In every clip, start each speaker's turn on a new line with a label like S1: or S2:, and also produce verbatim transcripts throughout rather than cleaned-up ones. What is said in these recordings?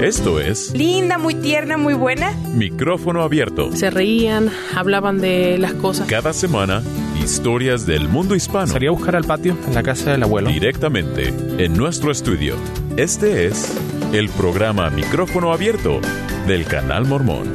S1: Esto es...
S2: Linda, muy tierna, muy buena.
S1: Micrófono abierto.
S3: Se reían, hablaban de las cosas.
S1: Cada semana, historias del mundo hispano.
S4: Salí a buscar al patio, en la casa del abuelo.
S1: Directamente, en nuestro estudio. Este es el programa Micrófono Abierto del Canal Mormón.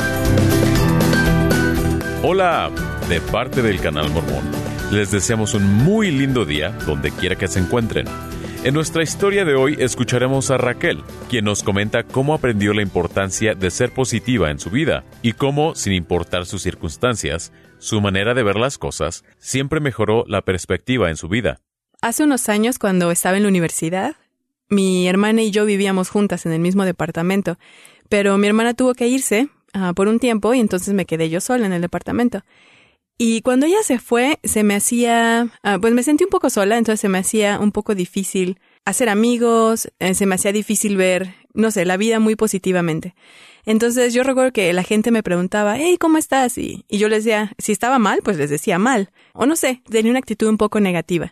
S1: Hola, de parte del Canal Mormón. Les deseamos un muy lindo día donde quiera que se encuentren. En nuestra historia de hoy escucharemos a Raquel, quien nos comenta cómo aprendió la importancia de ser positiva en su vida y cómo, sin importar sus circunstancias, su manera de ver las cosas siempre mejoró la perspectiva en su vida.
S2: Hace unos años, cuando estaba en la universidad, mi hermana y yo vivíamos juntas en el mismo departamento, pero mi hermana tuvo que irse uh, por un tiempo y entonces me quedé yo sola en el departamento. Y cuando ella se fue, se me hacía, uh, pues me sentí un poco sola, entonces se me hacía un poco difícil hacer amigos, eh, se me hacía difícil ver, no sé, la vida muy positivamente. Entonces yo recuerdo que la gente me preguntaba, hey, ¿cómo estás? Y, y yo les decía, si estaba mal, pues les decía mal. O no sé, tenía una actitud un poco negativa.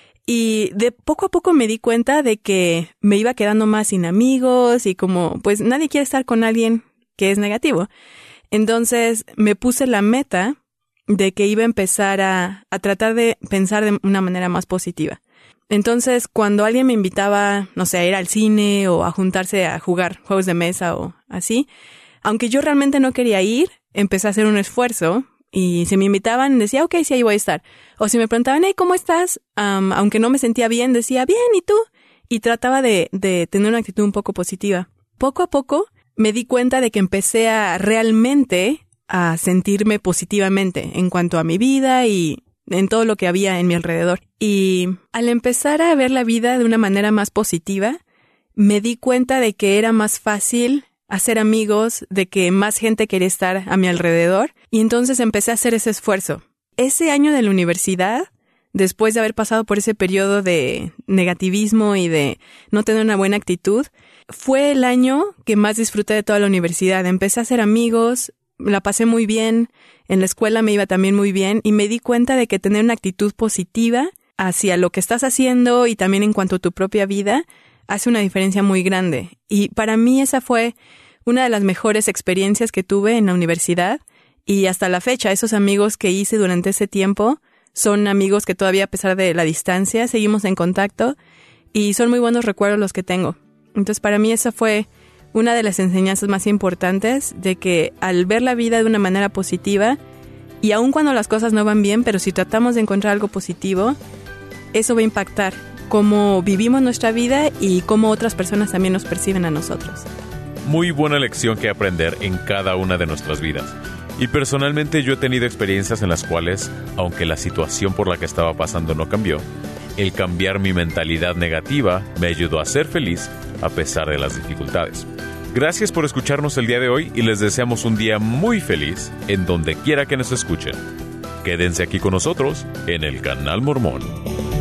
S2: Y de poco a poco me di cuenta de que me iba quedando más sin amigos y como, pues nadie quiere estar con alguien que es negativo. Entonces me puse la meta de que iba a empezar a, a tratar de pensar de una manera más positiva. Entonces, cuando alguien me invitaba, no sé, a ir al cine o a juntarse a jugar juegos de mesa o así, aunque yo realmente no quería ir, empecé a hacer un esfuerzo y si me invitaban, decía, ok, sí, ahí voy a estar. O si me preguntaban, hey, ¿cómo estás? Um, aunque no me sentía bien, decía, bien, ¿y tú? Y trataba de, de tener una actitud un poco positiva. Poco a poco me di cuenta de que empecé a realmente a sentirme positivamente en cuanto a mi vida y en todo lo que había en mi alrededor. Y al empezar a ver la vida de una manera más positiva, me di cuenta de que era más fácil hacer amigos, de que más gente quería estar a mi alrededor, y entonces empecé a hacer ese esfuerzo. Ese año de la universidad, después de haber pasado por ese periodo de negativismo y de no tener una buena actitud, fue el año que más disfruté de toda la universidad. Empecé a hacer amigos, la pasé muy bien, en la escuela me iba también muy bien y me di cuenta de que tener una actitud positiva hacia lo que estás haciendo y también en cuanto a tu propia vida hace una diferencia muy grande. Y para mí esa fue una de las mejores experiencias que tuve en la universidad y hasta la fecha esos amigos que hice durante ese tiempo son amigos que todavía a pesar de la distancia seguimos en contacto y son muy buenos recuerdos los que tengo. Entonces para mí esa fue una de las enseñanzas más importantes de que al ver la vida de una manera positiva, y aun cuando las cosas no van bien, pero si tratamos de encontrar algo positivo, eso va a impactar cómo vivimos nuestra vida y cómo otras personas también nos perciben a nosotros.
S1: Muy buena lección que aprender en cada una de nuestras vidas. Y personalmente yo he tenido experiencias en las cuales, aunque la situación por la que estaba pasando no cambió, el cambiar mi mentalidad negativa me ayudó a ser feliz a pesar de las dificultades. Gracias por escucharnos el día de hoy y les deseamos un día muy feliz en donde quiera que nos escuchen. Quédense aquí con nosotros en el Canal Mormón.